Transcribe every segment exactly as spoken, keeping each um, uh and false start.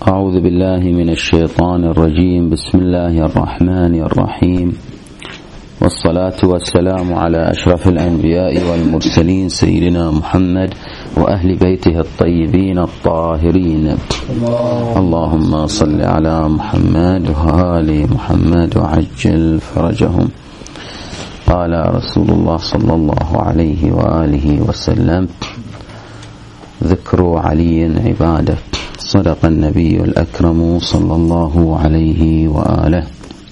أعوذ بالله من الشيطان الرجيم. بسم الله الرحمن الرحيم، والصلاة والسلام على أشرف الأنبياء والمرسلين سيدنا محمد وأهل بيته الطيبين الطاهرين. اللهم صل على محمد وآل محمد وعجل فرجهم. قال رسول الله صلى الله عليه وآله وسلم: ذكر علي عبادة. صدق النبي الأكرم صلى الله عليه وآله.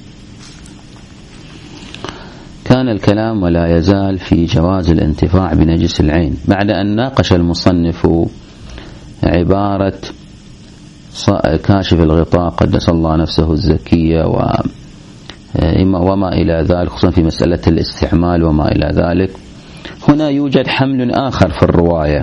كان الكلام ولا يزال في جواز الانتفاع بنجس العين، بعد أن ناقش المصنف عبارة كاشف الغطاء قدس الله نفسه الزكية وما إلى ذلك، خصوصا في مسألة الاستعمال وما إلى ذلك. هنا يوجد حمل آخر في الرواية،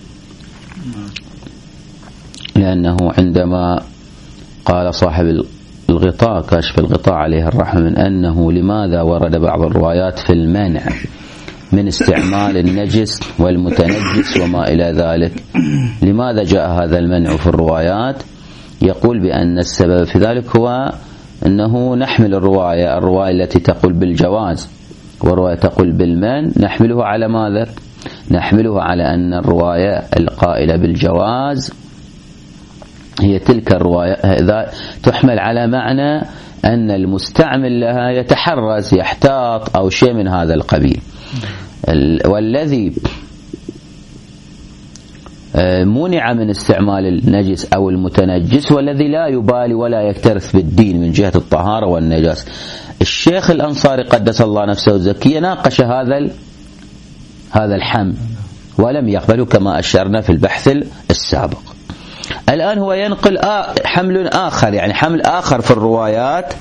لأنه عندما قال صاحب الغطاء كاشف الغطاء عليه الرحمة من أنه لماذا ورد بعض الروايات في المنع من استعمال النجس والمتنجس وما إلى ذلك، لماذا جاء هذا المنع في الروايات؟ يقول بأن السبب في ذلك هو أنه نحمل الرواية الرواية التي تقول بالجواز ورواية تقول بالمنع، نحمله على ماذا؟ نحمله على أن الرواية القائلة بالجواز هي تلك الرواية إذا تحمل على معنى أن المستعمل لها يتحرز يحتاط أو شيء من هذا القبيل. والذي منع من استعمال النجس أو المتنجس والذي لا يبالي ولا يكترث بالدين من جهة الطهارة والنجاس. الشيخ الأنصاري قدس الله نفسه الزكية ناقش هذا هذا الحمل ولم يقبله كما أشرنا في البحث السابق. الآن هو ينقل حمل آخر، يعني حمل آخر في الروايات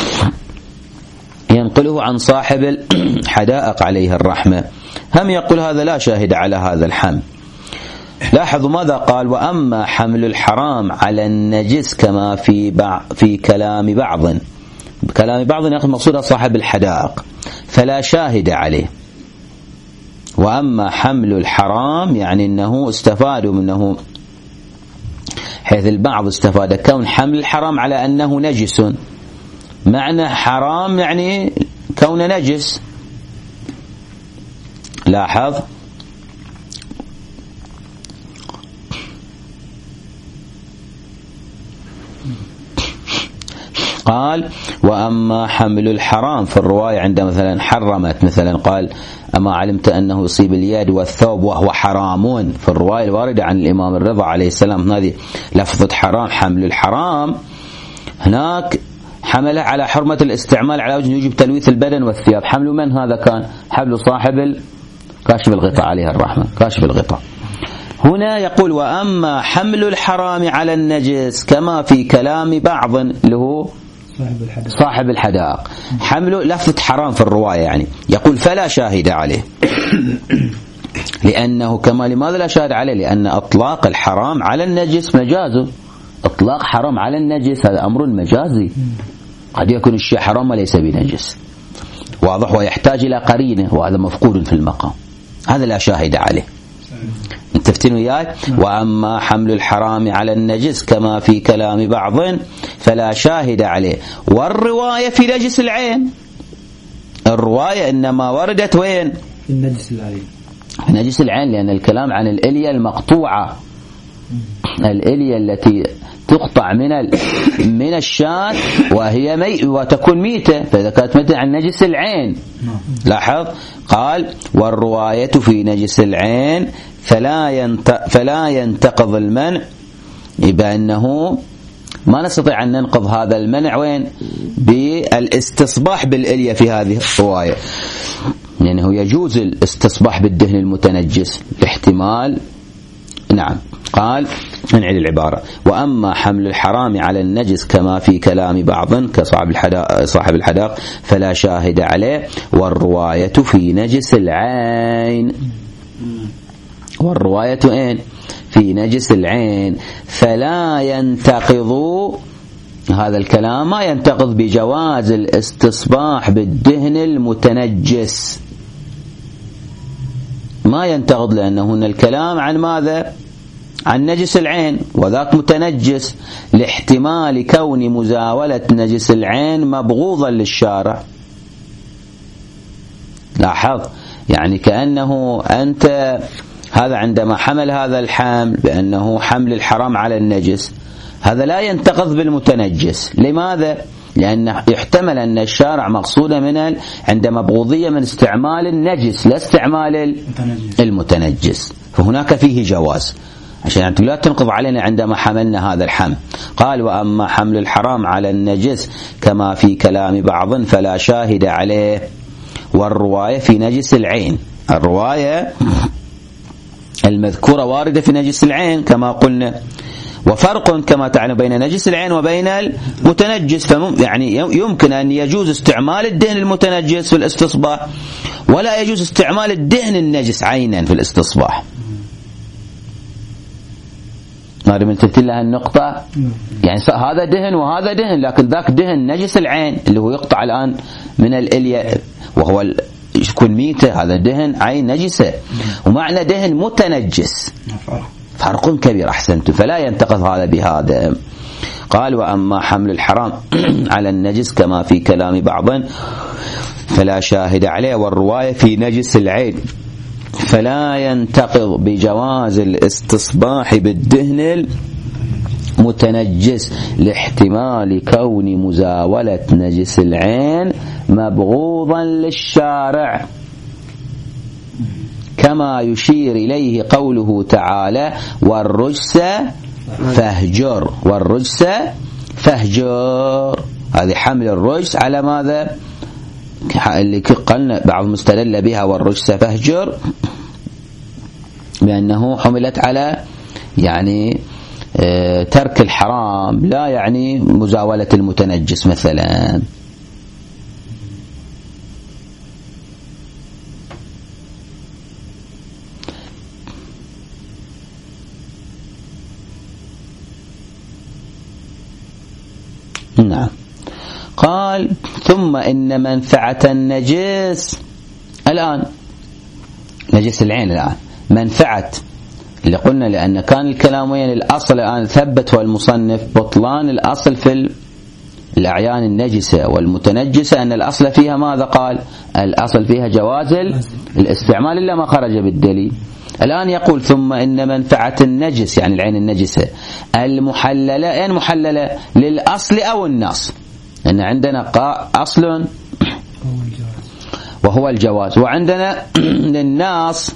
ينقله عن صاحب الحدائق عليه الرحمة، هم يقول هذا لا شاهد على هذا الحمل. لاحظوا ماذا قال: وأما حمل الحرام على النجس كما في بع... في كلام بعض كلام بعض يأخذ مقصود صاحب الحدائق فلا شاهد عليه. وأما حمل الحرام يعني أنه استفادوا منه، حيث البعض استفاد كون حمل الحرام على أنه نجس، معنى حرام يعني كون نجس. لاحظ قال: وأما حمل الحرام في الرواية عند مثلا حرمت، مثلا قال: أما علمت أنه يصيب اليد والثوب وهو حرام، في الرواية الواردة عن الإمام الرضا عليه السلام هذه لفظة حرام. حمل الحرام هناك حمله على حرمة الاستعمال على وجه يجب تلويث البدن والثياب. حمل من هذا كان؟ حمل صاحب كاشف الغطاء عليه الرحمة، كاشف الغطاء. هنا يقول: وأما حمل الحرام على النجس كما في كلام بعض له صاحب الحدائق، حمل لفظة حرام في الرواية يعني يقول فلا شاهد عليه. لأنه كما لماذا لا شاهد عليه؟ لأن أطلاق الحرام على النجس مجاز. أطلاق حرام على النجس هذا أمر مجازي، قد يكون الشيء حرام وليس بنجس، واضح، ويحتاج إلى قرينة وهذا مفقود في المقام، هذا لا شاهد عليه. تفتنوا إياي؟ وأما حمل الحرام على النجس كما في كلام بعض فلا شاهد عليه. والرواية في نجس العين، الرواية إنما وردت وين؟ في النجس العين، في نجس العين، لأن الكلام عن الإلية المقطوعة، الإلية التي تقطع من من الشاة وهي مي وتكون ميتة، فإذا كانت ميتة عن نجس العين. لاحظ قال: والرواية في نجس العين فلا ينت... فلا ينتقض المنع، يبقى أنه ما نستطيع أن ننقض هذا المنع وين؟ بالاستصباح بالإلية في هذه الرواية، لأنه يعني يجوز الاستصباح بالدهن المتنجس الاحتمال. نعم. قال نعيد العبارة: وأما حمل الحرام على النجس كما في كلام بعض كصاحب الحدائق صاحب الحدائق فلا شاهد عليه. والرواية في نجس العين، والرواية إيه؟ في نجس العين فلا ينتقض هذا الكلام، ما ينتقض بجواز الاستصباح بالدهن المتنجس، ما ينتقض، لأنه هنا الكلام عن ماذا؟ عن نجس العين وذاك متنجس لاحتمال كون مزاولة نجس العين مبغوضا للشارع. لاحظ يعني كأنه أنت هذا عندما حمل هذا الحمل بأنه حمل الحرام على النجس، هذا لا ينتقض بالمتنجس. لماذا؟ لأن يحتمل أن الشارع مقصودة من عند مبغوضية من استعمال النجس لا استعمال المتنجس، فهناك فيه جواز عشان أنت لا تنقض علينا عندما حملنا هذا الحمل. قال وأما حمل الحرام على النجس كما في كلام بعض فلا شاهد عليه، والرواية في نجس العين، الرواية المذكورة واردة في نجس العين كما قلنا. وفرق كما تعلم بين نجس العين وبين المتنجس، فمم يعني يمكن أن يجوز استعمال الدهن المتنجس في الاستصباح ولا يجوز استعمال الدهن النجس عينا في الاستصباح. ما رمت لها النقطة يعني هذا دهن وهذا دهن، لكن ذاك دهن نجس العين اللي هو يقطع الآن من الإلية وهو يكون ميتة، هذا دهن عين نجسة، ومعنى دهن متنجس فرق كبير. أحسنت، فلا ينتقض هذا بهذا. قال وأما حمل الحرام على النجس كما في كلام بعض فلا شاهد عليه، والرواية في نجس العين فلا ينتقض بجواز الاستصباح بالدهن المتنجس لاحتمال كون مزاولة نجس العين مبغوضا للشارع، كما يشير إليه قوله تعالى والرجس فاهجر، والرجس فاهجر، هذه حمل الرجس على ماذا؟ اللي قلنا بعض مستدل بها والرجس فاهجر بأنه حملت على يعني اه ترك الحرام لا يعني مزاولة المتنجس مثلا. نعم. قال ثم إن منفعة النجس الآن نجس العين الآن منفعة اللي قلنا، لأن كان الكلام وين الأصل الآن ثبت والمصنف بطلان الأصل في الأعيان النجسة والمتنجسة أن الأصل فيها ماذا قال؟ الأصل فيها جواز الاستعمال إلا ما خرج بالدليل. الآن يقول ثم إن منفعة النجس يعني العين النجسة المحللة، أين محللة؟ للأصل أو النص، أن عندنا أصل وهو الجواز، وعندنا للناس.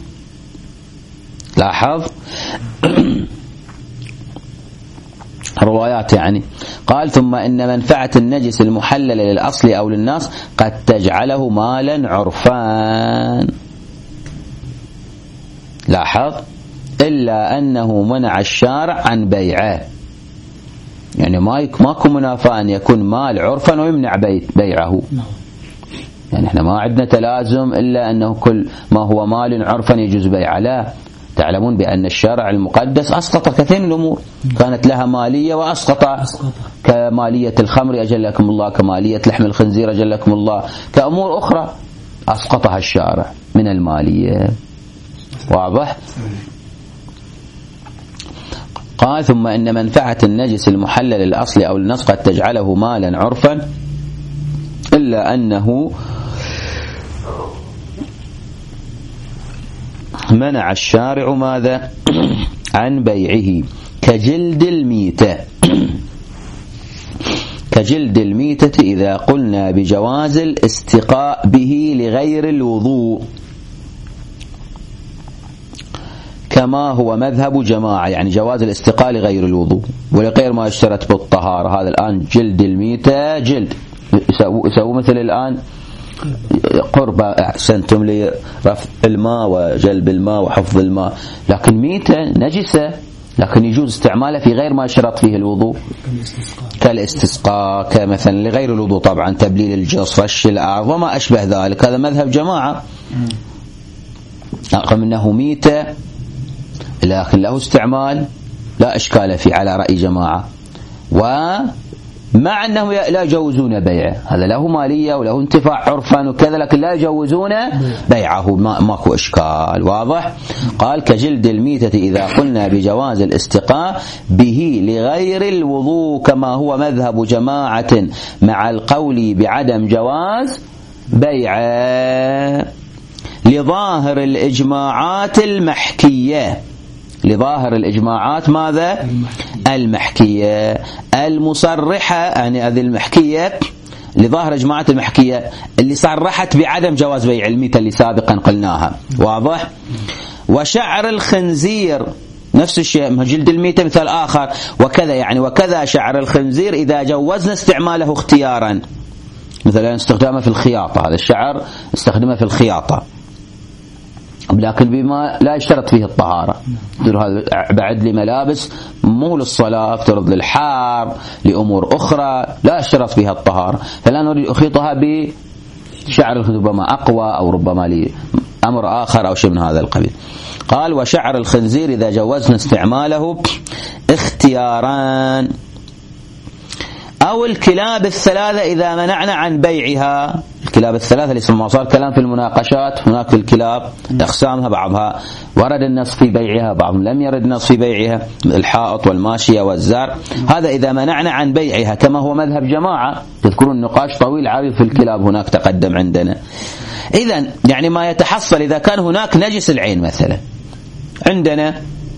لاحظ روايات يعني. قال ثم إن منفعة النجس المحللة للأصل أو للناس قد تجعله مالا عرفان. لاحظ إلا أنه منع الشارع عن بيعه، يعني ما ماكو منافاة أن يكون مال عرفا ويمنع بيعه. يعني احنا ما عندنا تلازم إلا أنه كل ما هو مال عرفا يجوز بيعه. لا، تعلمون بأن الشارع المقدس أسقط كثير من الأمور كانت لها مالية وأسقط، كمالية الخمر أجلكم الله، كمالية لحم الخنزير أجلكم الله، كأمور أخرى أسقطها الشارع من المالية. واضح؟ قال ثم إن منفعة النجس المحلل الأصل أو النص قد تجعله مالا عرفا إلا أنه منع الشارع ماذا؟ عن بيعه كجلد الميتة، كجلد الميتة إذا قلنا بجواز الاستقاء به لغير الوضوء كما هو مذهب جماعة، يعني جواز الاستقاء لغير الوضوء ولغير ما اشترت بالطهارة. هذا الآن جلد الميتة جلد يسووا مثل الآن قربة أحسنتم لرفع الماء وجلب الماء وحفظ الماء، لكن ميتة نجسة لكن يجوز استعمالها في غير ما شرط فيه الوضوء كالاستسقاء، كمثلا لغير الوضوء طبعا تبليل الجص، رش الأعضاء وما أشبه ذلك. هذا مذهب جماعة رغم أنه ميتة لكن له استعمال لا إشكال فيه على رأي جماعة. مع أنهم لا يجوزون بيعه، هذا له مالية وله انتفاع عرفا وكذا، لكن لا يجوزون بيعه، ما ماكو إشكال. واضح؟ قال كجلد الميتة إذا قلنا بجواز الاستقاء به لغير الوضوء كما هو مذهب جماعة مع القول بعدم جواز بيعه لظاهر الإجماعات المحكية، لظاهر الإجماعات ماذا؟ المحكية المصرحة، يعني هذه المحكية لظاهر إجماعات المحكية اللي صرحت بعدم جواز بيع الميتة اللي سابقا قلناها. واضح؟ وشعر الخنزير نفس الشيء، جلد الميتة مثال آخر، وكذا يعني وكذا شعر الخنزير إذا جوزنا استعماله اختيارا، مثلا استخدامه في الخياطة، هذا الشعر استخدمه في الخياطة لكن بما لا يشترط فيه الطهارة، بعد لي ملابس مو للصلاة، افترض للحار لأمور أخرى لا يشترط فيها الطهارة، فلا نريد أخيطها بشعر ربما أقوى أو ربما لأمر آخر أو شيء من هذا القبيل. قال وشعر الخنزير إذا جوزنا استعماله اختياران، أو الكلاب الثلاثة إذا منعنا عن بيعها. الكلاب الثلاثة اللي ما صار كلام في المناقشات، هناك في الكلاب أقسامها، بعضها ورد النص في بيعها، بعضهم لم يرد النص في بيعها، الحائط والماشية والزرع، هذا إذا منعنا عن بيعها كما هو مذهب جماعة. تذكرون النقاش طويل عريض في الكلاب هناك تقدم عندنا. إذن يعني ما يتحصل إذا كان هناك نجس العين مثلا عندنا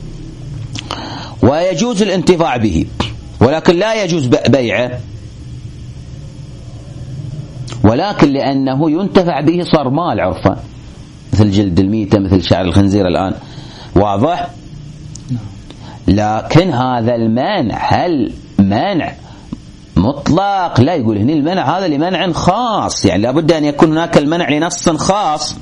ويجوز الانتفاع به ولكن لا يجوز بيعه، ولكن لأنه ينتفع به صار مال عرفا، مثل جلد الميتة مثل شعر الخنزير الآن. واضح؟ لكن هذا المنع هل منع مطلق؟ لا، يقول هنا المنع هذا لمنع خاص، يعني لابد أن يكون هناك المنع لنص خاص،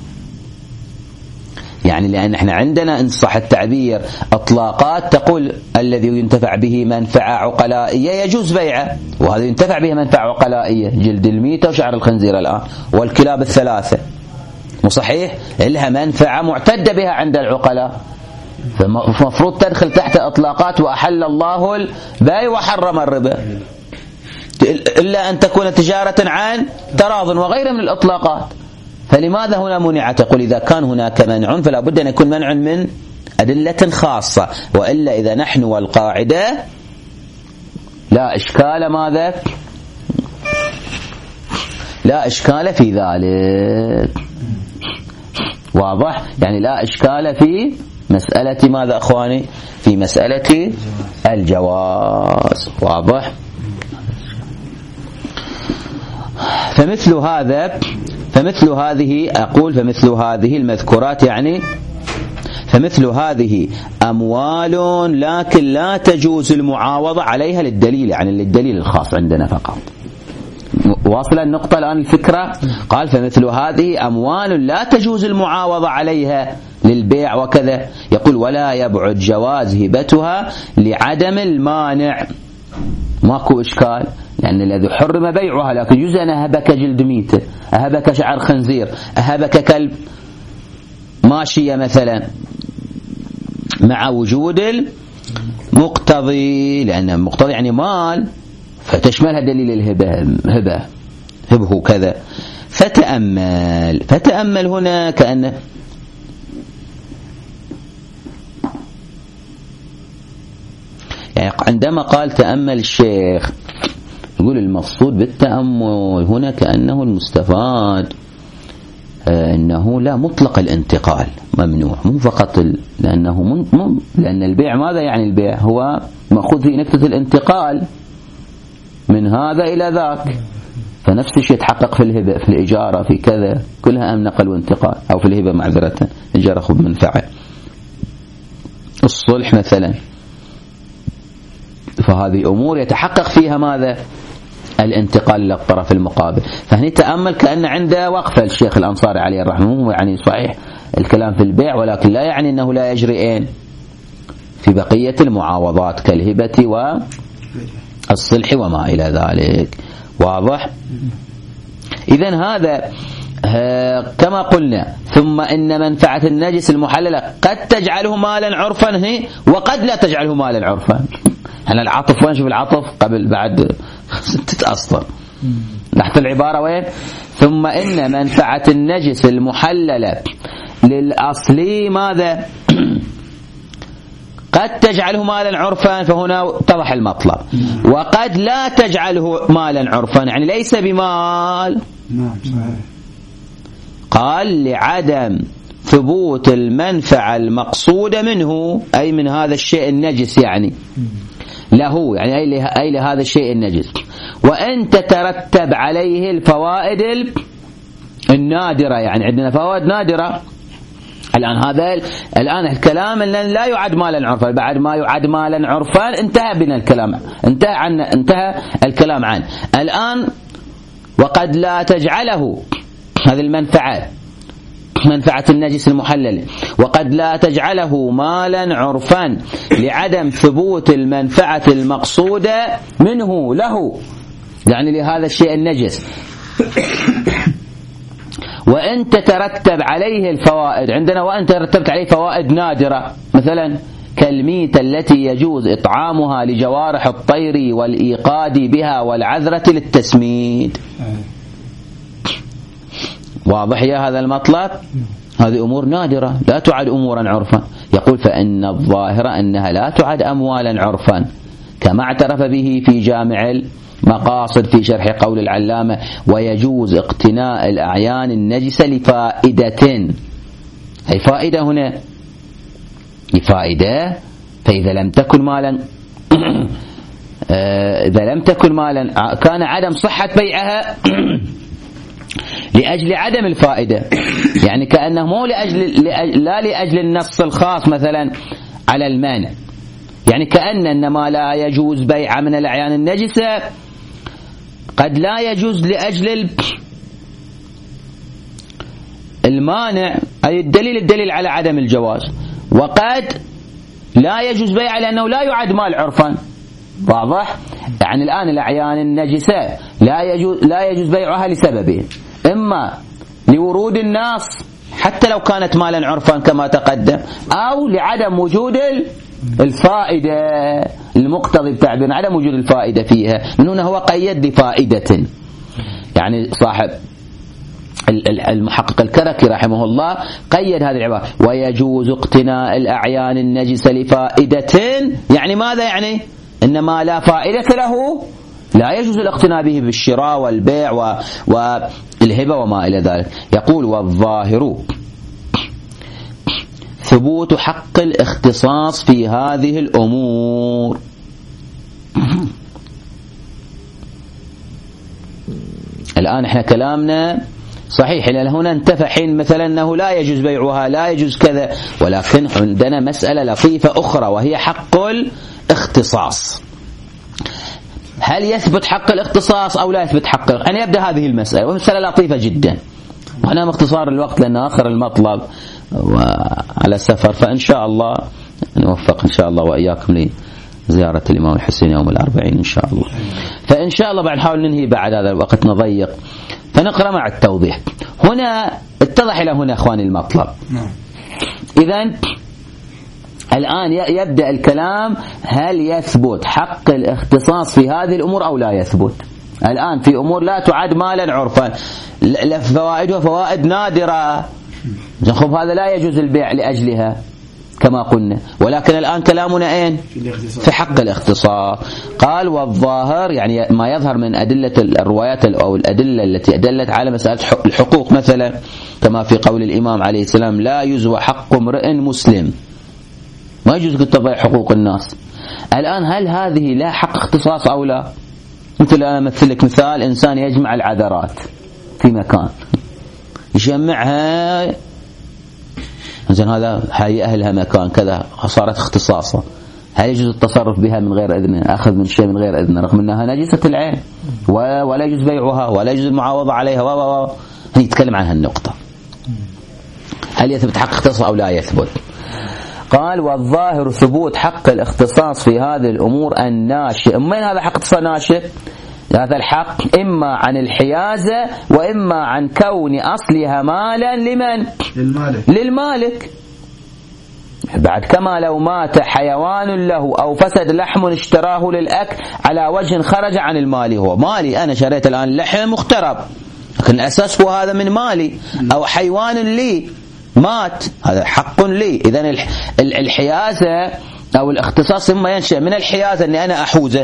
يعني لأن احنا عندنا إن صح التعبير اطلاقات تقول الذي ينتفع به منفعة عقلائية يجوز بيعه، وهذا ينتفع به منفعة عقلائية، جلد الميتة وشعر الخنزير الآن والكلاب الثلاثة مصحيح لها منفعة معتدة بها عند العقلاء، فمفروض تدخل تحت اطلاقات وأحل الله البيع وحرم الربا إلا أن تكون تجارة عن تراض وغير من الإطلاقات. فلماذا هنا منعت؟ تقول إذا كان هناك منع فلا بد أن يكون منع من أدلة خاصة، وإلا إذا نحن والقاعدة لا إشكال ماذا؟ لا إشكال في ذلك. واضح؟ يعني لا إشكال في مسألة ماذا أخواني؟ في مسألة الجواز. واضح؟ فمثل هذا فمثل هذه أقول فمثل هذه المذكورات يعني فمثل هذه أموال لكن لا تجوز المعاوضة عليها للدليل، يعني للدليل الخاص عندنا فقط. واصل النقطة الآن الفكرة؟ قال فمثل هذه أموال لا تجوز المعاوضة عليها للبيع وكذا، يقول ولا يبعد جواز هبتها لعدم المانع. ماكو إشكال، لأن الذي حرم بيعها لكن يجوز أن أهبك جلد ميتة، أهبك شعر خنزير، أهبك كلب ماشية مثلا، مع وجود المقتضي، لأن المقتضي يعني مال فتشملها دليل الهبة، هبة هبه كذا. فتأمل فتأمل هنا كأن يعني عندما قال تأمل الشيخ يقول المقصود بالتأمل هنا كأنه المستفاد أنه لا مطلق الانتقال ممنوع، مو فقط ال... لأنه من... من... لأن البيع ماذا يعني؟ البيع هو مأخوذ في نكتة الانتقال من هذا إلى ذاك، فنفس الشيء يتحقق في الهبة في الإجارة في كذا، كلها أم نقل وانتقال، أو في الهبة معذرة إجارة خذ منفعة، الصلح مثلا، فهذه أمور يتحقق فيها ماذا؟ الانتقال للطرف المقابل. فهني تأمل كأن عنده وقفة الشيخ الأنصاري عليه الرحمة، يعني صحيح الكلام في البيع ولكن لا يعني أنه لا يجريين في بقية المعاوضات كالهبة والصلح وما إلى ذلك. واضح؟ إذن هذا كما قلنا. ثم إن منفعة النجس المحللة قد تجعله مالا عرفا هي وقد لا تجعله مالا عرفا. أنا العطف وين؟ شوف العطف قبل بعد ستة أصلا. تحت العبارة وين؟ ثم إن منفعة النجس المحللة للأصلي ماذا؟ قد تجعله مالا عرفا، فهنا اتضح المطلب، وقد لا تجعله مالا عرفا، يعني ليس بمال. قال لعدم ثبوت المنفعة المقصودة منه، أي من هذا الشيء النجس، يعني له، يعني أي لهذا الشيء النجس، وأن تترتب عليه الفوائد النادرة، يعني عندنا فوائد نادرة. الآن هذا الآن الكلام لا يعد مالا عرفا، بعد ما يعد مالا عرفا انتهى بنا الكلام، انتهى عن انتهى الكلام عنه. الآن وقد لا تجعله هذه المنفعة، منفعة النجس المحلل، وقد لا تجعله مالا عرفا لعدم ثبوت المنفعة المقصودة منه له، يعني لهذا الشيء النجس. وأن تترتب عليه الفوائد، عندنا وأن ترتبت عليه فوائد نادرة، مثلا كالميتة التي يجوز إطعامها لجوارح الطير والإيقاد بها والعذرة للتسميد. واضح يا هذا المطلب؟ هذه أمور نادرة لا تعد أمورا عرفا. يقول فإن الظاهر أنها لا تعد أموالا عرفا، كما اعترف به في جامع المقاصد في شرح قول العلامة: ويجوز اقتناء الأعيان النجسة لفائدة. هي فائدة هنا، لفائدة، فإذا لم تكن مالا إذا لم تكن مالا كان عدم صحة بيعها لأجل عدم الفائدة، يعني كأنه مو لأجل لا لأجل النص الخاص مثلا على المانع، يعني كأن إنما لا يجوز بيع من الأعيان النجسة قد لا يجوز لأجل المانع، أي الدليل الدليل على عدم الجواز، وقد لا يجوز بيع لأنه لا يعد مال عرفا. واضح؟ يعني الآن الأعيان النجسة لا يجوز لا يجوز بيعها لسببين: إما لورود الناس حتى لو كانت مالا عرفا كما تقدم، أو لعدم وجود الفائدة المقتضي بتعبير عدم وجود الفائدة فيها، من هنا هو قيد لفائدة. يعني صاحب المحقق الكركي رحمه الله قيد هذه العبارة: ويجوز اقتناء الأعيان النجسة لفائدة، يعني ماذا؟ يعني إنما لا فائدة له لا يجوز الاقتناء به بالشراء والبيع والهبة وما إلى ذلك. يقول: والظاهر ثبوت حق الاختصاص في هذه الأمور. الآن احنا كلامنا صحيح إلى هنا انتفى، حين مثلا أنه لا يجوز بيعها لا يجوز كذا، ولكن عندنا مسألة لطيفة أخرى وهي حق الاختصاص. هل يثبت حق الاختصاص أو لا يثبت حق الاختصاص؟ أن يبدأ هذه المسألة، ومسألة لطيفة جدا، وأنا مختصار الوقت لأن آخر المطلب وعلى سفر، فإن شاء الله نوفق إن شاء الله وإياكم لزيارة الإمام الحسين يوم الأربعين إن شاء الله. فإن شاء الله بعد نحاول ننهي بعد هذا الوقت نضيق، فنقرأ مع التوضيح. هنا اتضح إلى هنا أخواني المطلب. إذن الآن يبدأ الكلام: هل يثبت حق الاختصاص في هذه الأمور أو لا يثبت؟ الآن في أمور لا تعد مالا عرفا، فوائدها فوائد نادرة، خب هذا لا يجوز البيع لأجلها كما قلنا، ولكن الآن كلامنا أين؟ في حق الاختصاص. قال: والظاهر، يعني ما يظهر من أدلة الروايات أو الأدلة التي أدلت على مسألة الحقوق، مثلا كما في قول الإمام عليه السلام: لا يزوى حق امرئ مسلم، ما يجوز تضيع حقوق الناس. الآن هل هذه لا حق اختصاص أو لا؟ مثل أنا أمثل لك مثال: إنسان يجمع العذرات في مكان يجمعها، إذن هذا هي أهلها مكان كذا، صارت اختصاصه، هل يجوز التصرف بها من غير إذن، أخذ من شيء من غير إذن، رغم أنها نجسة العين ولا يجوز بيعها ولا يجوز المعاوضة عليها و و يتكلم عن هالنقطة، هل يثبت حق اختصاص أو لا يثبت؟ قال: والظاهر ثبوت حق الاختصاص في هذه الأمور الناشئ. من هذا حق اختصاص ناشئ؟ هذا الحق إما عن الحيازة وإما عن كون أصلها مالا لمن؟ للمالك. للمالك بعد كما لو مات حيوان له أو فسد لحم اشتراه للأكل على وجه خرج عن المال. هو مالي، أنا شريت الآن لحم مخترب لكن الأساس هو هذا من مالي، أو حيوان لي مات هذا حق لي. إذن الحيازة أو الاختصاص إما ينشأ من الحيازة أني أنا أحوزه،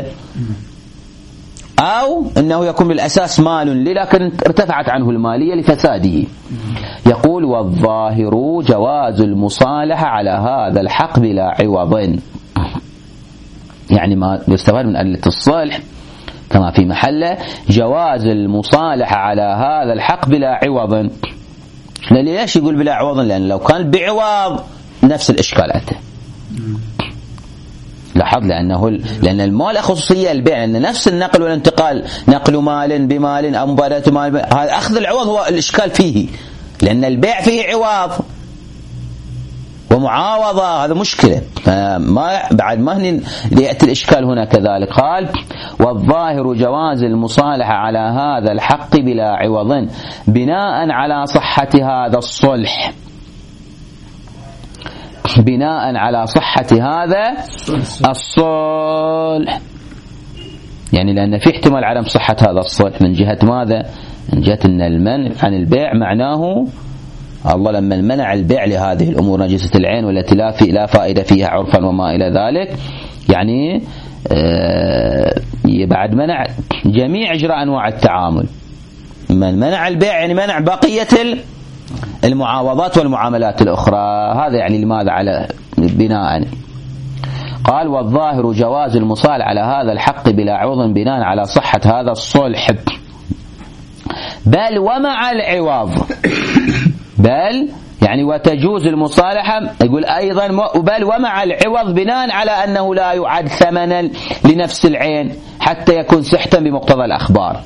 أو أنه يكون بالأساس مال لي لكن ارتفعت عنه المالية لفساده. يقول والظاهر جواز المصالحة على هذا الحق بلا عوض، يعني ما يستفاد من أدلة الصلح كما في محله جواز المصالحة على هذا الحق بلا عوض. ليش يقول بلا عوض؟ لأن لو كان بعوض نفس الإشكال أتى. لاحظ لأنه لأن المال خصوصية البيع، لأن نفس النقل والانتقال نقل مال بمال أو مبادلة مال، هذا أخذ العوض هو الإشكال فيه، لأن البيع فيه عوض ومعاوضة، هذا مشكلة. ما بعد ما يأتي الإشكال هنا كذلك. قال والظاهر جواز المصالحة على هذا الحق بلا عوض بناء على صحة هذا الصلح، بناء على صحة هذا الصلح، يعني لأن في احتمال عدم صحة هذا الصلح من جهة ماذا؟ من جهة أن المنع عن البيع معناه الله لما منع البيع لهذه الأمور نجسة العين والتي لا في لا فائدة فيها عرفا وما إلى ذلك، يعني آه بعد منع جميع إجراء أنواع التعامل. من منع البيع يعني منع بقية المعاوضات والمعاملات الأخرى. هذا يعني لماذا على بناء. قال والظاهر جواز المصالحة على هذا الحق بلا عوض بناء على صحة هذا الصلح، بل ومع العوض، بل يعني وتجوز المصالحة يقول أيضا بل ومع العوض بناء على أنه لا يعد ثمنا لنفس العين حتى يكون سحتا بمقتضى الأخبار.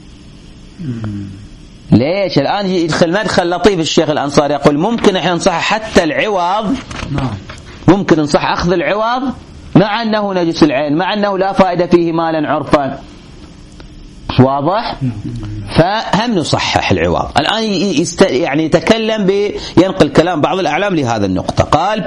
ليش الآن يدخل مدخل لطيف الشيخ الأنصاري يقول ممكن احنا نصح حتى العوض، ممكن نصح أخذ العوض مع أنه نجس العين، مع أنه لا فائدة فيه مالا عرفا، واضح؟ فهم نصحح العوض. الآن يست... يعني يتكلم بينقل كلام بعض الأعلام لهذا النقطة. قال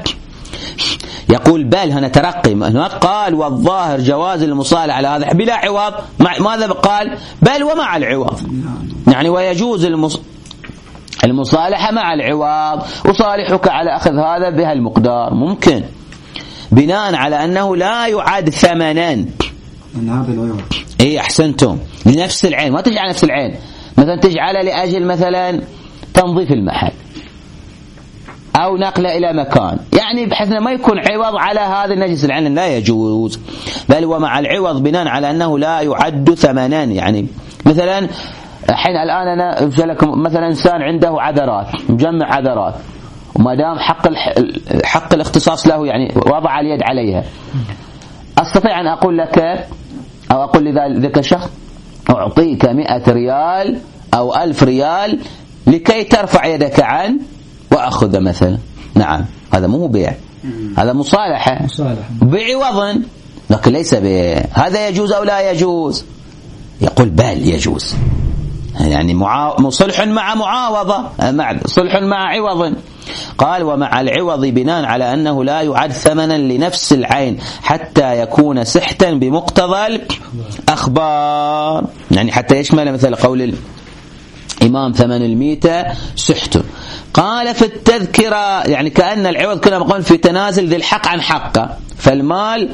يقول بل هنا ترقي، قال والظاهر جواز المصالحة على هذا بلا عوض، ماذا قال؟ بل ومع العوض، يعني ويجوز المص... المصالحة مع العوض، أصالحك على أخذ هذا بهالمقدار ممكن بناء على أنه لا يعد ثمنا. أن هذا العوض إيه أحسنتم لنفس العين، ما تجعل نفس العين مثلا تجعلها لأجل مثلا تنظيف المحل أو نقله إلى مكان، يعني بحيث ما يكون عوض على هذا النجس العين لا يجوز. بل ومع العوض بناء على أنه لا يعد ثمنا، يعني مثلا حين الآن أنا لكم مثلا إنسان عنده عذرات مجمع عذرات وما دام حق حق الاختصاص له يعني وضع اليد عليها، أستطيع أن أقول لك أو أقول لذلك الشخص أعطيك مئة ريال أو ألف ريال لكي ترفع يدك عن وأخذ مثلا. نعم هذا مو بيع، هذا مصالحة بعوض، لكن ليس بيع. هذا يجوز أو لا يجوز؟ يقول بل يجوز، يعني معا... صلح مع معاوضة، مع صلح مع عوض. قال ومع العوض بناء على أنه لا يعد ثمنا لنفس العين حتى يكون سحتا بمقتضى الأخبار، يعني حتى يشمل مثل قول الإمام ثمن الميتة سحت. قال في التذكرة يعني كأن العوض كنا نقول في تنازل ذي الحق عن حقه، فالمال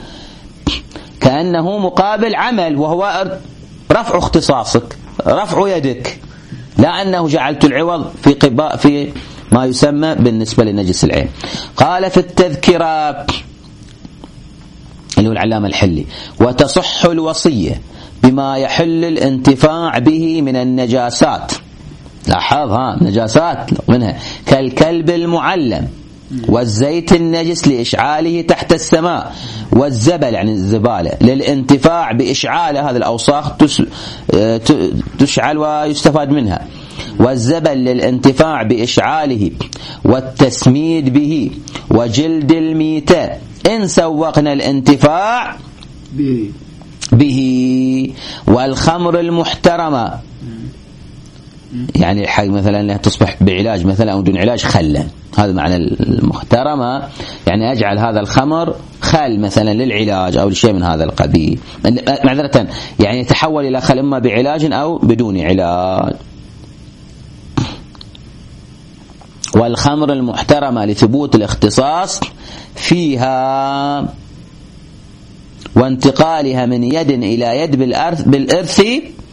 كأنه مقابل عمل وهو رفع اختصاصك، رفع يدك، لا أنه جعلت العوض في قباء في ما يسمى بالنسبة لنجس العين. قال في التذكرة اللي هو العلامة الحلي وتصح الوصية بما يحل الانتفاع به من النجاسات. لاحظ ها نجاسات منها كالكلب المعلم والزيت النجس لإشعاله تحت السماء والزبل يعني الزبالة للانتفاع بإشعال هذه الأوساخ تشعل ويستفاد منها، والزبل للانتفاع بإشعاله والتسميد به، وجلد الميتة إن سوقنا الانتفاع به، والخمر المحترمة يعني حق مثلا انها تصبح بعلاج مثلا او دون علاج خلا، هذا معنى المحترمة، يعني اجعل هذا الخمر خل مثلا للعلاج او لشيء من هذا القبيل، معذرة يعني يتحول الى خل اما بعلاج او بدون علاج. والخمر المحترمة لثبوت الاختصاص فيها وانتقالها من يد إلى يد بالإرث, بالإرث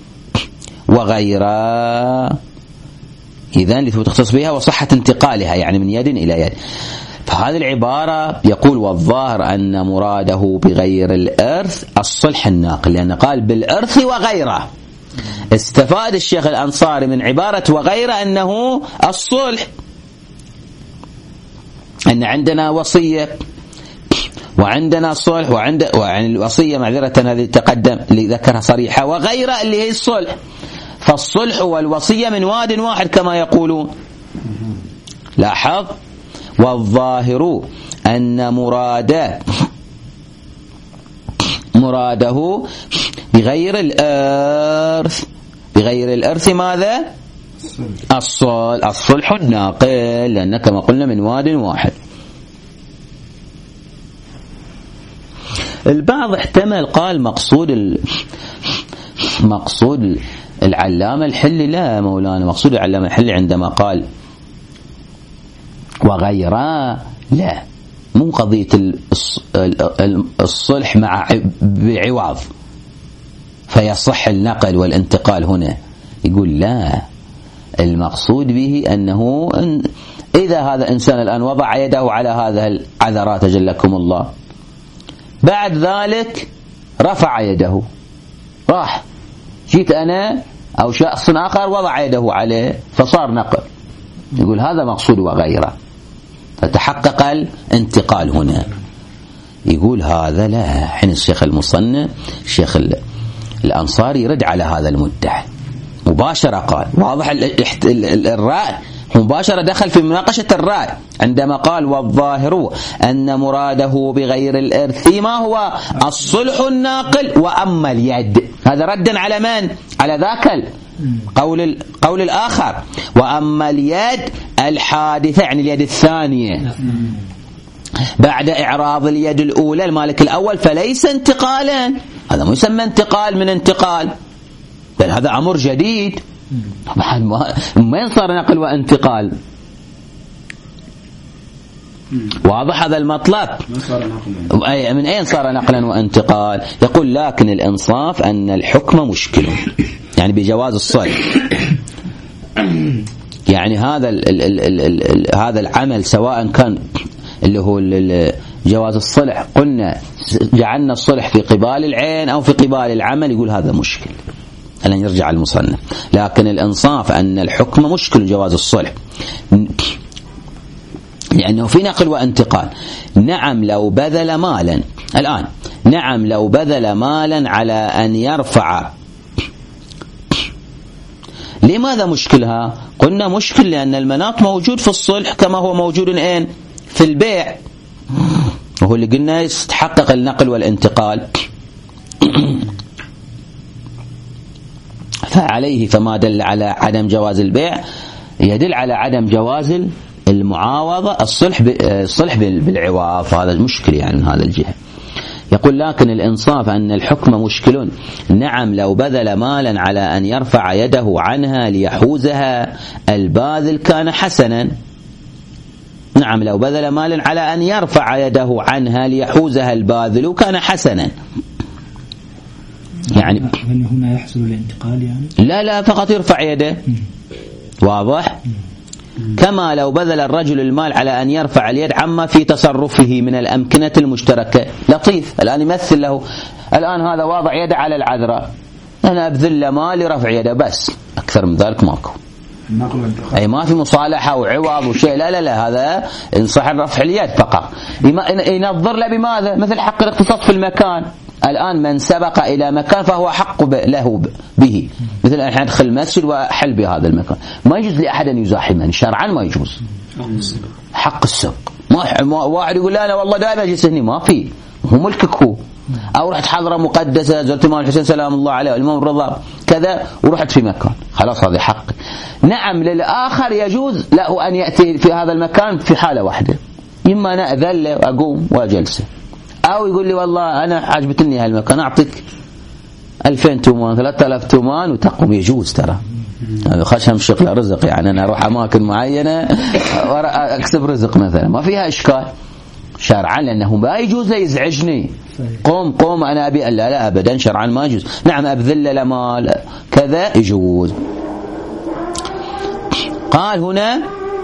وغيره، إذن لثبوت الاختصاص بها وصحة انتقالها يعني من يد إلى يد. فهذه العبارة يقول والظاهر أن مراده بغير الإرث الصلح الناقل، لأن قال بالإرث وغيره. استفاد الشيخ الأنصاري من عبارة وغيره أنه الصلح، أن عندنا وصية وعندنا صلح وعند وعن الوصية معذرة هذه تقدم اللي ذكرها صريحة، وغيره اللي هي الصلح. فالصلح والوصية من واد واحد كما يقولون. لاحظ والظاهر أن مراده مراده بغير الإرث بغير الإرث ماذا؟ الصلح الصلح الناقل، لأن كما قلنا من واد واحد. البعض احتمل قال مقصود ال... مقصود العلامة الحلي. لا مولانا، مقصود العلامة الحلي عندما قال وغيره لا، مو قضية الصلح مع بعوض فيصح النقل والانتقال هنا. يقول لا، المقصود به أنه إذا هذا إنسان الآن وضع يده على هذا العذرات جلكم الله، بعد ذلك رفع يده، راح جيت أنا أو شخص آخر وضع يده عليه فصار نقل، يقول هذا مقصود وغيره، فتحقق الانتقال هنا. يقول هذا لا. حين الشيخ المصنف الشيخ الأنصاري يرد على هذا المدعي مباشرة، قال واضح الرأي مباشرة، دخل في مناقشة الرأي عندما قال والظاهر أن مراده بغير الإرث ما هو الصلح الناقل وأما اليد. هذا ردا على من؟ على ذاك قول قول الآخر. وأما اليد الحادثة يعني اليد الثانية بعد إعراض اليد الأولى المالك الأول فليس انتقالا، هذا ما يسمى انتقال من انتقال، بل هذا أمر جديد. ما صار نقل وانتقال؟ واضح هذا المطلب؟ من أين صار نقلا وانتقال؟ يقول لكن الإنصاف أن الحكم مشكل، يعني بجواز الصلح، يعني هذا ال ال ال ال ال هذا العمل سواء كان اللي هو جواز الصلح، قلنا جعلنا الصلح في قبال العين أو في قبال العمل، يقول هذا مشكل. الآن يرجع المصنف لكن الإنصاف أن الحكم مشكل جواز الصلح، لأنه في نقل وانتقال. نعم لو بذل مالا الآن نعم لو بذل مالا على أن يرفع. لماذا مشكلها؟ قلنا مشكل لأن المناط موجود في الصلح كما هو موجود الآن في البيع، وهو اللي قلنا يستحقق النقل والانتقال. فعليه فما دل على عدم جواز البيع يدل على عدم جواز المعاوضة الصلح الصلح بالعوض، فهذا المشكل يعني من هذا الجهة. يقول لكن الإنصاف أن الحكم مشكل. نعم لو بذل مالا على أن يرفع يده عنها ليحوزها الباذل كان حسنا. نعم لو بذل مالا على أن يرفع يده عنها ليحوزها الباذل كان حسنا، يعني هنا يحصل الانتقال يعني لا لا فقط يرفع يده. واضح؟ كما لو بذل الرجل المال على أن يرفع اليد عما في تصرفه من الأمكنة المشتركة. لطيف، الآن يمثل له الآن هذا واضع يده على العذراء، أنا أبذل مال لرفع يده بس، أكثر من ذلك ماكو، أي ما في مصالحة وعوض وشيء، لا لا لا، هذا إنصح رفع اليد فقط. ينظر له بماذا؟ مثل حق الاختصاص في المكان. الآن من سبق إلى مكان فهو حق له به، مثل أن أدخل المسجد وأحل بهذا المكان، ما يجوز لأحد أن يزاحمني شرعا، ما يجوز حق السبق. ما واحد يقول لا أنا والله دائما أجلس هنا، ما في، هو ملكك هو. أو رحت حضرة مقدسة زرت الإمام الحسين سلام الله عليه والإمام الرضا كذا ورحت في مكان، خلاص هذا حق. نعم للآخر يجوز له أن يأتي في هذا المكان في حالة واحدة، إما أنا أذل وأقوم وأجلسه، أو يقول لي والله أنا عجبتني هالمكان أعطيك ألفين تومان ثلاثة آلاف تومان وتقوم، يجوز ترى. خشم شغل رزق، يعني أنا أروح أماكن معينة أكسب رزق مثلا، ما فيها إشكال شرعا، لأنه ما يجوز يزعجني. قوم قوم أنا أبي، لا لا أبدا شرعا ما يجوز. نعم أبذل لمال كذا يجوز. قال هنا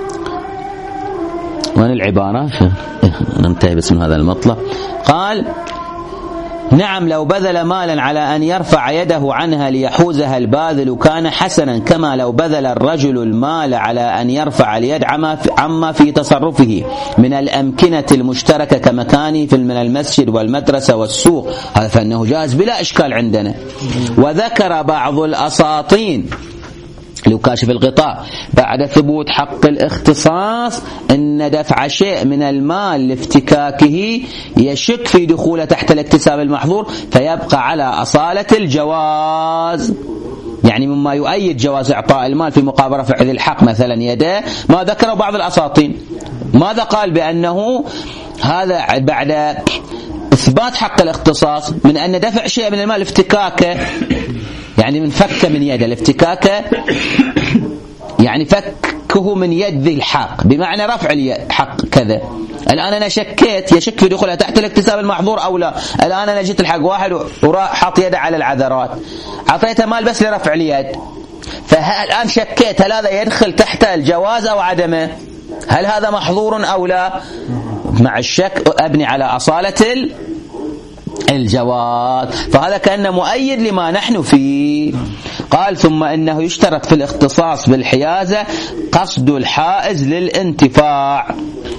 وين العبارة؟ ننتهي بس من هذا المطلب. قال نعم لو بذل مالا على أن يرفع يده عنها ليحوزها الباذل كان حسنا، كما لو بذل الرجل المال على أن يرفع اليد عما في تصرفه من الأمكنة المشتركة كمكانه في من المسجد والمدرسة والسوق، هذا فإنه جائز بلا إشكال عندنا. وذكر بعض الأساطين لو كاشف الغطاء بعد ثبوت حق الاختصاص أن دفع شيء من المال لافتكاكه يشك في دخوله تحت الاكتساب المحظور، فيبقى على أصالة الجواز. يعني مما يؤيد جواز إعطاء المال في مقابل رفع ذي الحق مثلا يده ما ذكره بعض الأساطين. ماذا قال؟ بأنه هذا بعد إثبات حق الاختصاص من أن دفع شيء من المال افتكاكه، يعني من فك من يد الافتكاكه، يعني فكه من يد ذي الحق بمعنى رفع الحق كذا. الآن أنا شكيت يشك في دخولها تحت الاكتساب المحظور أو لا. الآن أنا جيت الحق واحد وراح حط يده على العذرات، عطيته مال بس لرفع اليد، فالآن شكيت هل هذا يدخل تحت الجواز أو عدمه، هل هذا محظور أو لا. مع الشك أبني على أصالة الجواز، فهذا كأنه مؤيد لما نحن فيه. قال ثم إنه يشترط في الاختصاص بالحيازة قصد الحائز للانتفاع.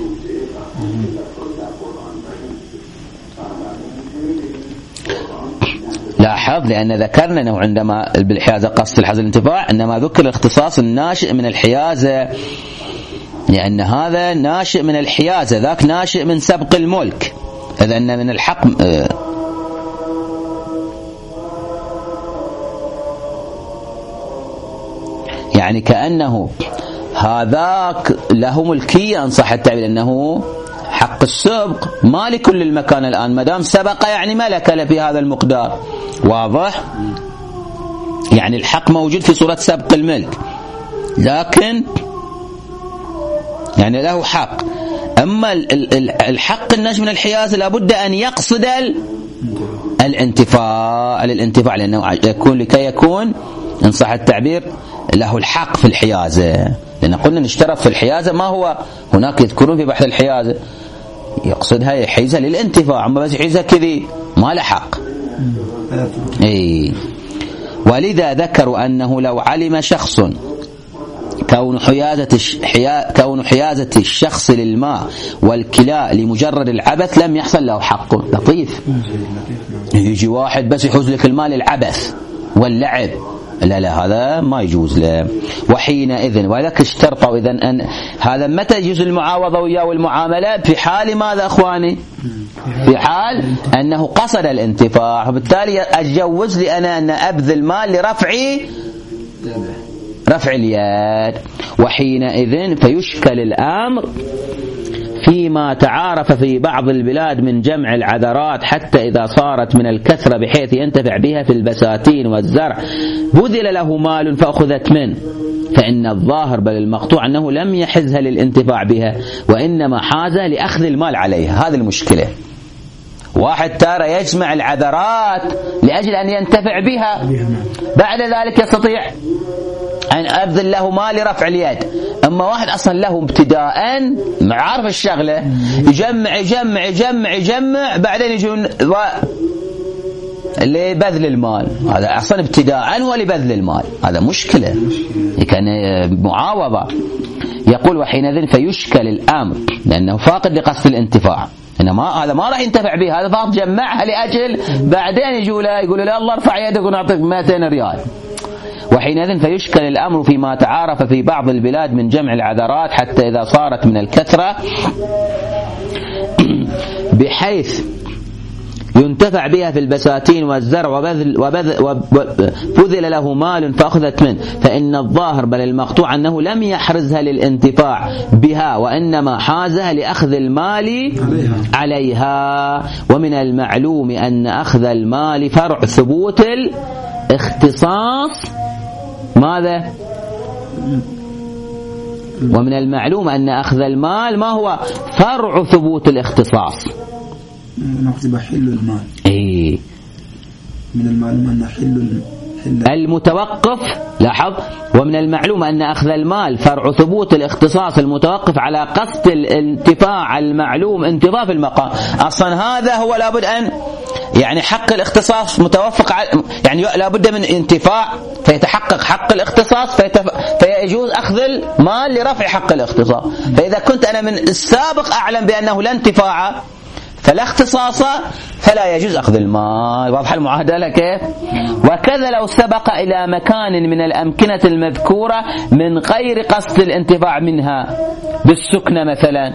لاحظ لأن ذكرنا أنه عندما بالحيازة قصد الحائز للانتفاع إنما ذكر الاختصاص الناشئ من الحيازة، لأن هذا ناشئ من الحيازة، ذاك ناشئ من سبق الملك. إذا أن من الحق يعني كأنه هذاك له ملكية إن صح التعبير، أنه حق السبق ما لكل المكان الآن، ما دام سبق يعني ملك له في هذا المقدار. واضح؟ يعني الحق موجود في صورة سبق الملك، لكن يعني له حق. أما الحق الناشئ من الحيازة لابد أن يقصد الانتفاع الانتفاع لأنه يكون لكي يكون إن صح التعبير له الحق في الحيازة، لأن قلنا نشترط في الحيازة ما هو هناك يذكرون في بحث الحيازة يقصدها يحيزها للانتفاع، أما بس يحيزها كذي ما له حق. إيه. ولذا ذكروا أنه لو علم شخص كون حيازة حيا... كون حيازة الشخص للماء والكلاء لمجرد العبث لم يحصل له حق. لطيف. يجي واحد بس يحوز لك المال العبث واللعب، لا لا هذا ما يجوز له. وحينئذ وذاك اشترطوا إذن أن هذا متى يجوز المعاوضة وياه والمعاملة؟ في حال ماذا أخواني؟ في حال أنه قصد الانتفاع، وبالتالي أتجوز لي أنا أن أبذل مال لرفعي رفع اليد. وحينئذ فيشكل الأمر فيما تعارف في بعض البلاد من جمع العذرات حتى إذا صارت من الكثرة بحيث ينتفع بها في البساتين والزرع بذل له مال فأخذت منه، فإن الظاهر بل المقطوع أنه لم يحزها للانتفاع بها وإنما حازها لأخذ المال عليها. هذه المشكلة. واحد ترى يجمع العذرات لأجل أن ينتفع بها، بعد ذلك يستطيع أن أبذل له مال لرفع اليد. أما واحد أصلا له ابتداء عارف الشغلة يجمع يجمع يجمع يجمع بعدين يجون لبذل المال، هذا أصلا ابتداء ولبذل المال، هذا مشكلة كان معاوضة. يقول وحينئذ فيشكل الأمر لأنه فاقد لقصد الانتفاع، إنما هذا ما راح ينتفع به، هذا فقط جمعها لأجل بعدين يجوا له يقولوا لا الله ارفع يدك ونعطيك مئتين ريال. وحينئذ فيشكل الأمر فيما تعارف في بعض البلاد من جمع العذرات حتى إذا صارت من الكثرة بحيث ينتفع بها في البساتين والزرع وبذل, وبذل, وبذل له مال فأخذت منه، فإن الظاهر بل المقطوع أنه لم يحرزها للانتفاع بها وإنما حازها لأخذ المال عليها. ومن المعلوم أن أخذ المال فرع ثبوت الاختصاص. ماذا؟ ومن المعلوم أن أخذ المال ما هو؟ فرع ثبوت الاختصاص. نكتب حل المال. إيه. من المعلوم أن حل المتوقف. لاحظ، ومن المعلوم أن أخذ المال فرع ثبوت الاختصاص المتوقف على قصد الانتفاع المعلوم انتفاع في المقام. أصلا هذا هو لابد أن يعني حق الاختصاص متوفق على، يعني لابد من انتفاع فيتحقق حق الاختصاص فيتف... فيجوز أخذ المال لرفع حق الاختصاص. فإذا كنت أنا من السابق أعلم بأنه لا انتفاع فلا اختصاص فلا يجوز أخذ المال. واضح المعادلة كيف؟ وكذا لو سبق إلى مكان من الأمكنة المذكورة من غير قصد الانتفاع منها بالسكنة مثلا،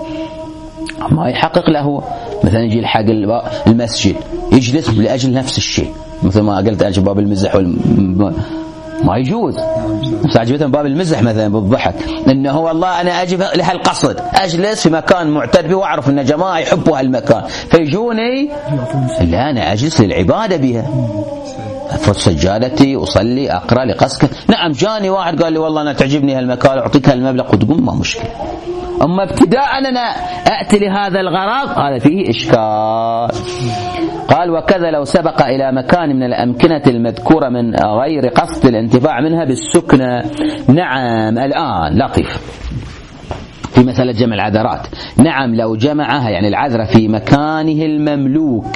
ما يحقق له مثلا يجي الحق المسجد يجلس لأجل نفس الشيء، مثل ما قلت أجل باب المزح والم... ما يجوز. عجبتهم باب المزح مثلا بالضحك، انه هو والله انا اجي لهالقصد اجلس في مكان معتاد به واعرف ان جماعه يحبوا هالمكان فيجوني، لا انا اجلس للعباده بها، افرد سجادتي اصلي اقرا لقصد. نعم جاني واحد قال لي والله انا تعجبني هالمكان اعطيك هالمبلغ وتقوم، ما مشكله. اما ابتداء انا اتي لهذا الغرض هذا فيه اشكال. قال وكذا لو سبق إلى مكان من الأمكنة المذكورة من غير قصد الانتفاع منها بالسكنة. نعم الآن لطيف في مسألة جمع العذرات. نعم لو جمعها يعني العذرة في مكانه المملوك.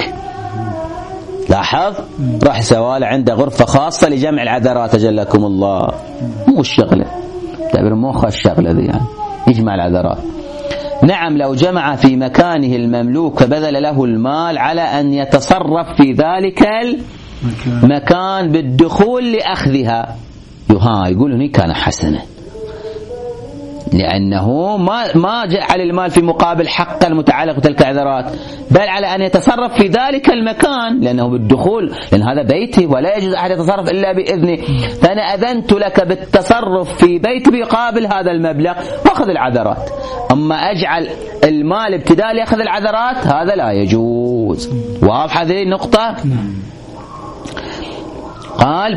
لاحظ راح سواله عنده غرفة خاصة لجمع العذرات أجلكم الله، مو الشغلة تعبير مو الشغلة ذي يعني يجمع العذرات. نعم لو جمع في مكانه المملوك فبذل له المال على أن يتصرف في ذلك المكان بالدخول لأخذها، يها يقول هني كان حسنا، لأنه ما ما جعل المال في مقابل حق المتعلق بتلك العذرات، بل على أن يتصرف في ذلك المكان لأنه بالدخول، لأن هذا بيتي ولا يجوز أحد يتصرف إلا بإذنه، فأنا أذنت لك بالتصرف في بيتي بيقابل هذا المبلغ وأخذ العذرات. أما أجعل المال ابتداء لأخذ العذرات هذا لا يجوز. واضح هذه النقطة؟ قال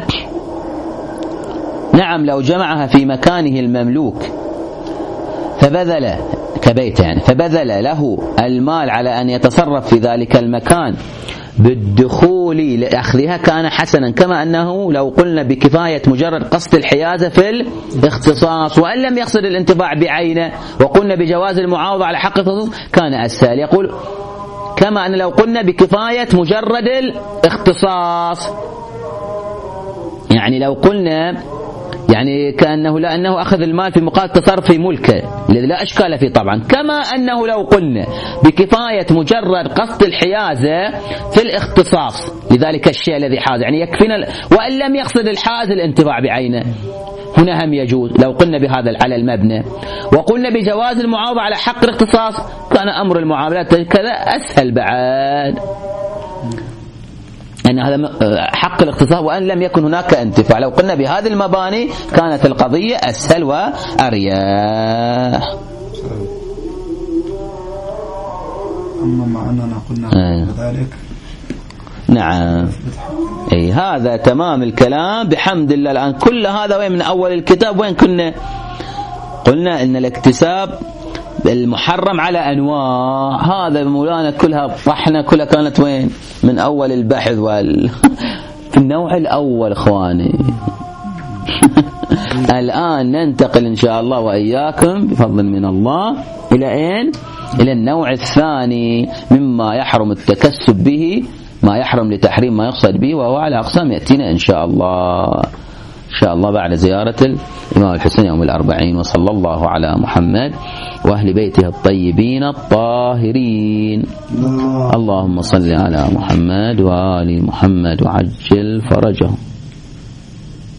نعم لو جمعها في مكانه المملوك فبذل كبيت يعني فبذل له المال على أن يتصرف في ذلك المكان بالدخول لأخذها كان حسنا، كما أنه لو قلنا بكفاية مجرد قصد الحيازة في الاختصاص وأن لم يقصد الانتفاع بعينه وقلنا بجواز المعاوضة على حق الاختصاص كان أسهل. يقول كما أن لو قلنا بكفاية مجرد الاختصاص، يعني لو قلنا يعني كأنه لأنه أخذ المال في مقابل تصرف في ملكه الذي لا أشكال فيه طبعا، كما أنه لو قلنا بكفاية مجرد قصد الحيازة في الاختصاص لذلك الشيء الذي حاز، يعني يكفينا وأن لم يقصد الحاز الانتفاع بعينه هنا هم يجوز لو قلنا بهذا على المبنى. وقلنا بجواز المعاوضة على حق الاختصاص كان أمر المعاملات كذا أسهل بعد، أن هذا حق الاختصاص وأن لم يكن هناك انتفاع. لو قلنا بهذه المباني كانت القضية أسهل وأريح. أما مع أننا قلنا آه. ذلك نعم أي هذا تمام الكلام بحمد الله. الآن كل هذا وين من أول الكتاب وين كنا قلنا إن الاكتساب المحرم على أنواع، هذا مولانا كلها طحنا كلها كانت وين من أول البحث وال في النوع الأول إخواني. الآن ننتقل إن شاء الله وإياكم بفضل من الله إلى أين؟ إلى النوع الثاني مما يحرم التكسب به، ما يحرم لتحريم ما يقصد به، وهو على أقسام يأتينا إن شاء الله إن شاء الله بعد زيارة الإمام الحسين يوم الأربعين. وصلى الله على محمد وأهل بيته الطيبين الطاهرين. اللهم صل على محمد وآل محمد وعجل فرجهم.